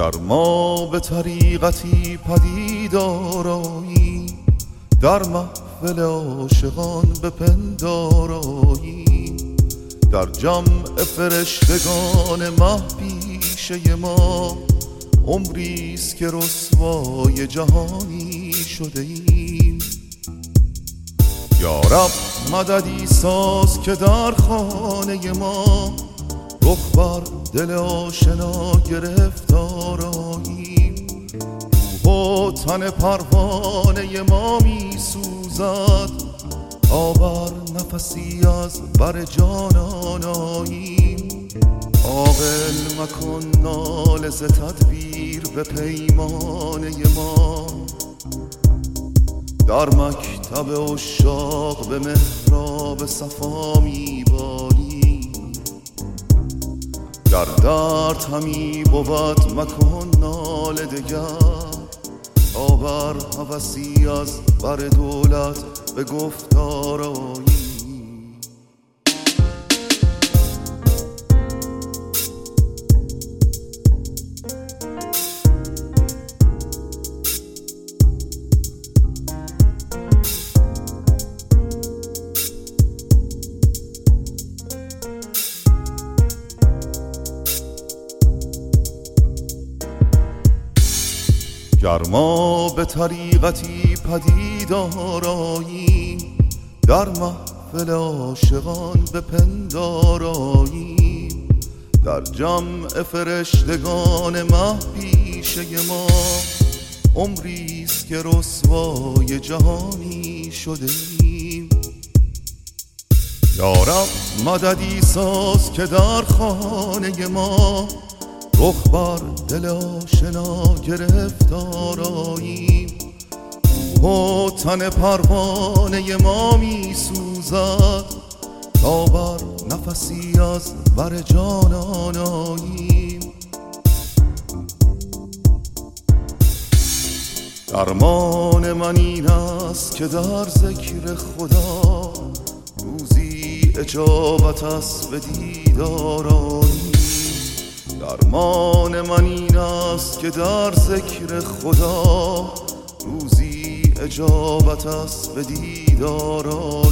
گر ما به طریقتی پدیدار آییم، در محفل عاشقان بپنداراییم، در جمع فرشتگان مه پیشه ما عمریست که رسوای جهانی شده ایم. یا رب مددی ساز که در خانه ما رخ بر دل آشنا گرفتار آییم. روح و تن پروانه ما می سوزد تا بر نفسی از بر جانان آییم. عاقل مکن ناله ز تدبیر به پیمانه ما، در مکتب عشاق به محراب صفا می بالیم. در درد همی بود مکن ناله دگر تا بر هوسی از بر دولت به گفتار آییم. گر ما به طریقتی پدیدار آییم، در محفل عاشقان بپنداراییم، در جمع فرشتگان مه پیشه ما عمریست که رسوای جهانی شده ایم. یا رب مددی ساز که در خانه ما رخ بر دل آشنا گرفتار آییم. روح و تن پروانه ما می سوزد تا بر نفسی از بر جانان آییم. درمان من این است که در ذکر خدا روزی اجابت است به دیدار آییم. درمان من این است که در ذکر خدا روزی اجابت است به دیدار